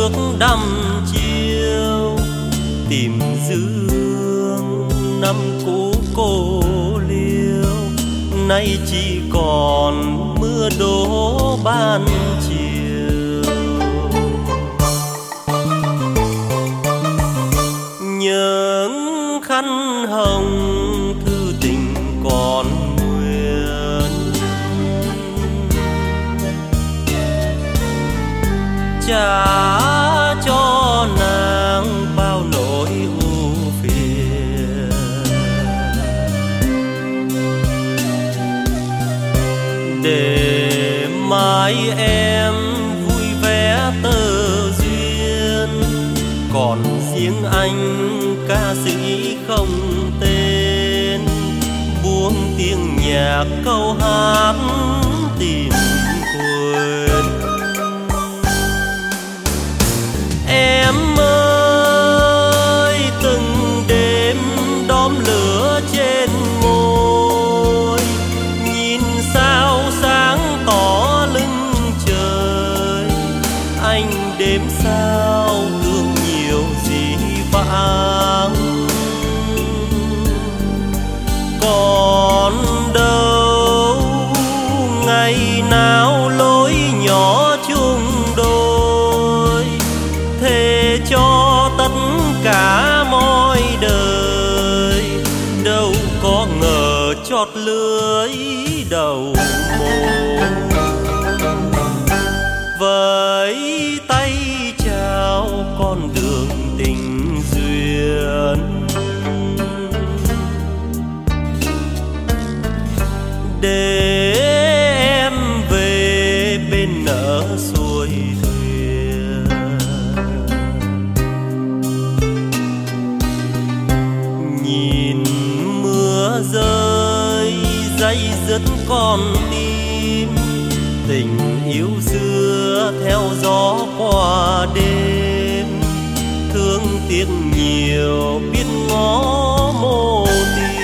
bước đăm chiều, tìm dương năm cũ cô liêu, nay chỉ còn mưa đổ ban chiều. Những khăn hồng thư tình còn nguyên, trả cho nàng bao nỗi ưu phiền. Để mai em vui vẻ tơ duyên, còn riêng anh ca sĩ không tên, buông tiếng nhạc câu hát tìm quên. Em ơi từng đêm đóm lửa trên môi, nhìn sao sáng tỏ lưng trời, anh đêm sao thương nhiều gì vãng. Còn đâu ngày nào lối nhỏ chung đôi, thề cho tất cả mọi đời, đâu có ngờ chót lưới đầu môi. Với tay chào con đường tình duyên, để em về bên nỡ xuôi thuyền. Nhìn mưa rơi day dứt con tim, tình yêu xưa theo gió qua đêm, thương tiếc nhiều biết ngó mô tim.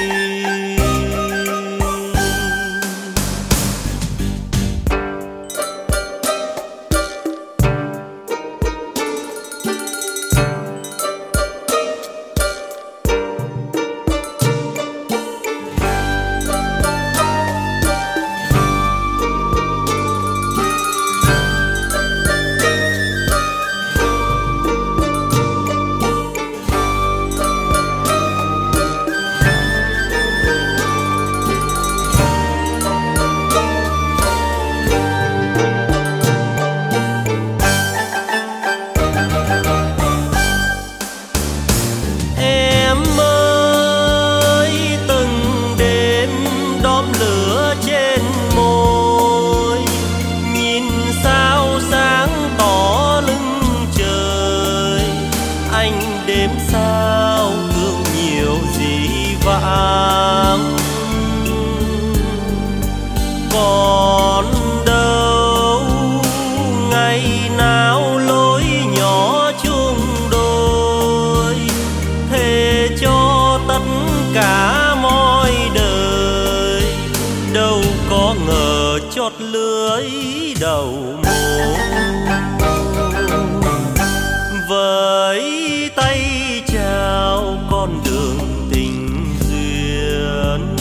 Đêm sao thương nhiều gì vãng. Còn đâu ngày nào lối nhỏ chung đôi, thề cho tất cả mọi đời, đâu có ngờ chót lưới đầu môi. Với tay chào con đường tình duyên,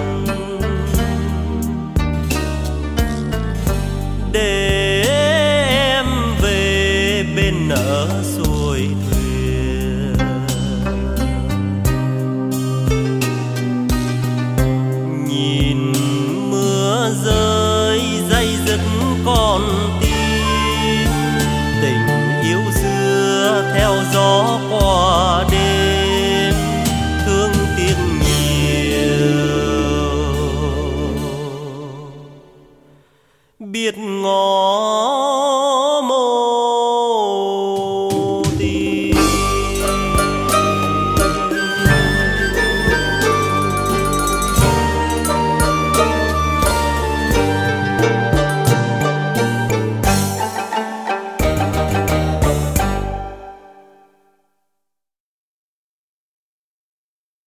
để em về bên nỡ xuôi thuyền. Nhìn mưa rơi day dứt con tim, tình yêu xưa theo gió qua đêm, thương tiếc nhiều biết ngó